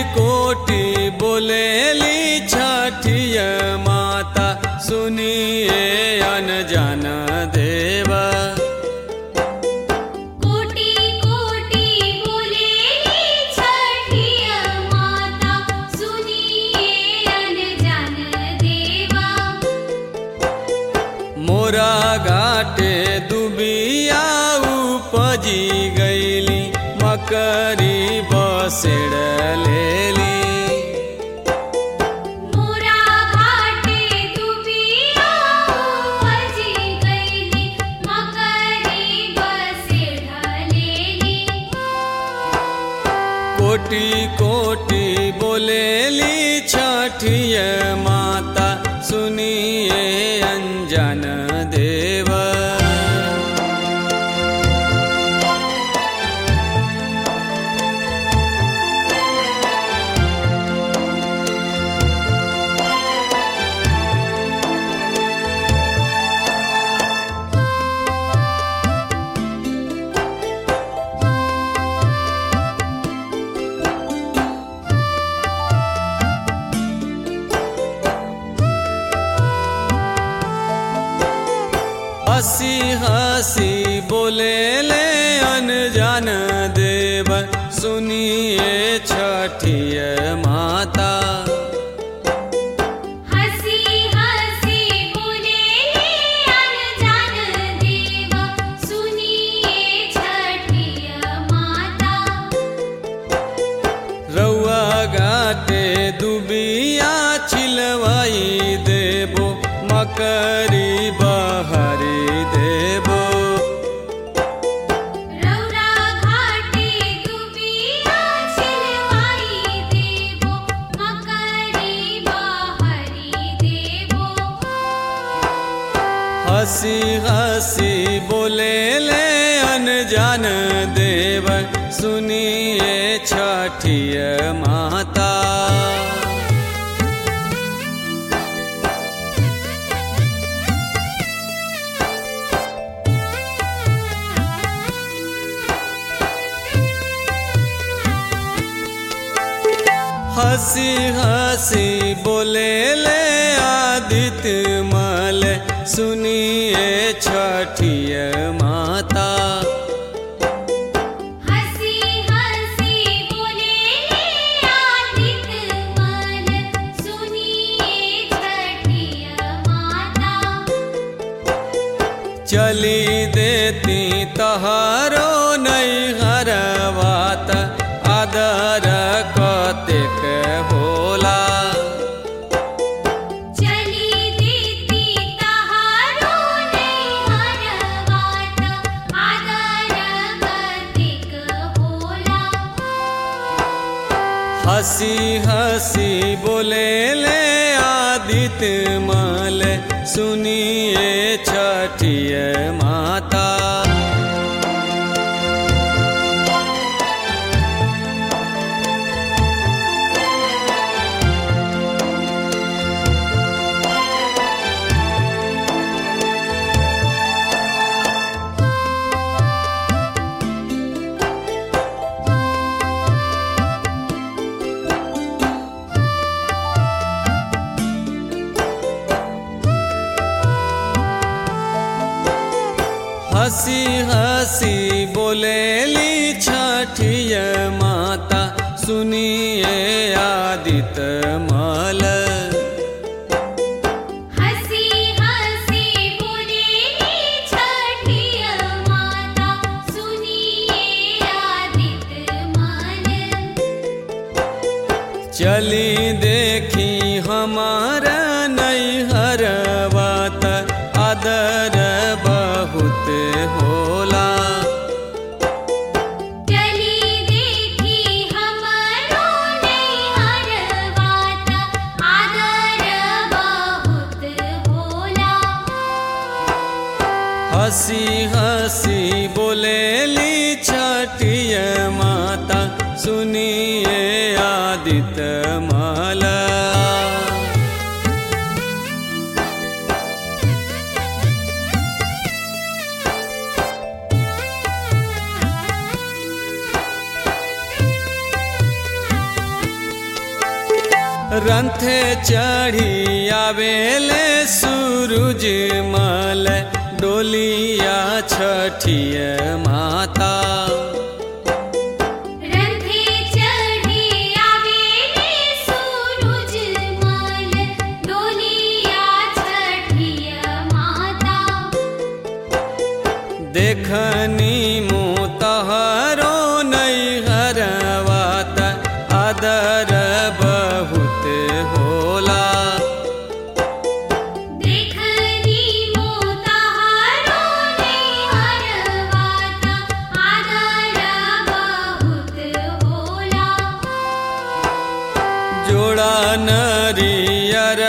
कोटि बोलेली छठिय माता सुनिए अनजान देव। कोटि कोटि बोलेली छठिय माता सुनिए अनजान देवा। मोरा घाटे दुबिया उपजी गईली मकरी बसेड़ लेली। मोरा घाटे दुबिया उपजी गईली मकरी बसेड़ लेली। कोटि कोटि बोलेली छठिय माता सुनिए अनजान देव। हसी हसी बोलेले अनजान देव सुनिए छठिय माता। हसी हसी बोलेले अनजान देव सुनिए छठिय माता। रउआ घाटे दुबिया छिलवाई देबो मकरी बहरी देबो। रौरा घाटे दुबिया छिलवाई देबो मकरी बहरी देबो। हसी हसी बोलेले अनजान देव सुनिए छठिय माता। हसी हसी बोलेले आदित्य मल सुनिए छठिय माता। हसी हसी बोलेले आदित्य मल सुनिए छठिय माता। चली देती तहारो नैहरवात आदर कतेक होला। चली देती तहारो नैहरवात आदर कतेक होला। हसी हसी बोलेले आदित्य मल सुनिए छठिय माता। हसी हसी बोलेली छठिय माता सुनिए आदित्य मल। हसी हसी बोलेली छठिय माता सुनिए आदित्य मल। चली देखी हमार नैहरवात आदर बहुत होला। चली देखी हमरो नैहरवात आदर बहुत होला। हसी हसी बोलेली छठिय माता सुनिए आदित्य मल। रंथे चढ़ी आवेले सूरज मल डोलिया छठिय माता रंथे चढ़ी आवेले सूरज मल डोलिया छठिय माता देखनी मोतहरो नैहरवात आदर बहुत होला देखनी मोतहारो नैहरवाता आदर बहुत होला जोड़ा नरियर